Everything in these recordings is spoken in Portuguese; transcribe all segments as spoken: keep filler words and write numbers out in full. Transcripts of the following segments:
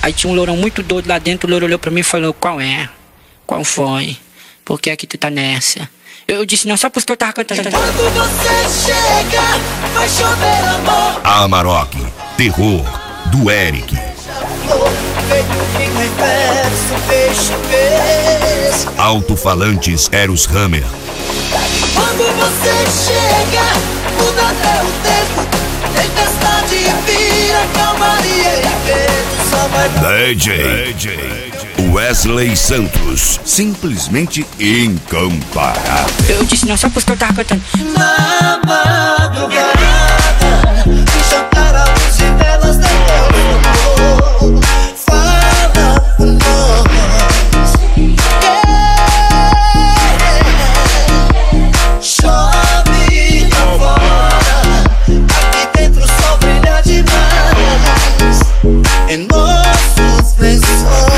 Aí tinha um lourão muito doido lá dentro, o louro olhou pra mim e falou, qual é? Qual foi? Por que é que tu tá nessa? Eu, eu disse, não, só porque eu tava cantando. Quando você chega, vai chover amor. Amarok, terror, do Eric. Alto-falantes Eros Hammer. Quando você chega, muda até o tempo. Tempestade vira, calmaria e vento só vai. D J, D J Wesley Santos, simplesmente incomparável. Eu disse, não, só porque eu tava cantando. Na madrugada, de jantar a luz e velas depois. Fala por nós. Chove lá fora, aqui dentro o sol brilha demais em nossos lençóis.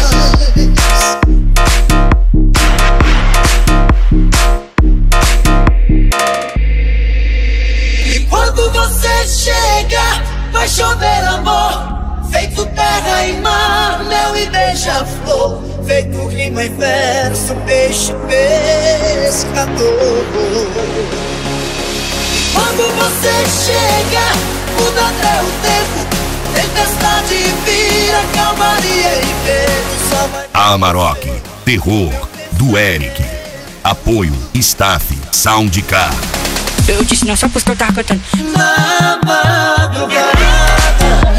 Vai chover amor, feito terra e mar, mel e beija-flor, feito rima e verso, peixe pescador. Quando você chega, muda até o tempo, tempestade vira, calmaria e vento só vai. Amarok, terror, do Eric. Apoio, staff, Soundcar. Eu disse, não, só porque eu tava cantando. Na madrugada,